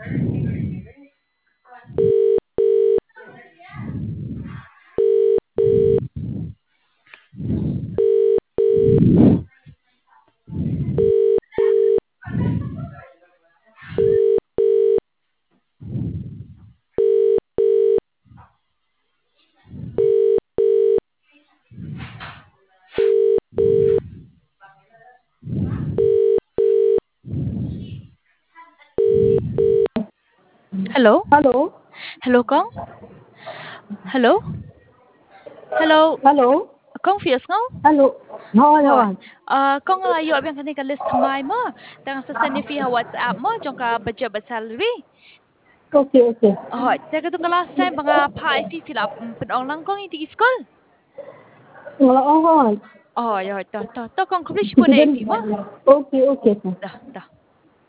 Hello. Hello. Hello con. Hello. Hello. Hello. Con phía ngau. Hello. Thôi Rồi. thôi. Con là yo biang kan ka list mai ma. Tang sa send fi ha WhatsApp ma jong ka budget ba salary. Okay, okay. Rồi, ta ka tu ka last time banga pai fi fill up pen ong lang kong ti school. Thôi. Rồi, to con complete ko dai Citizen. fi ma. Okay, okay. Dah.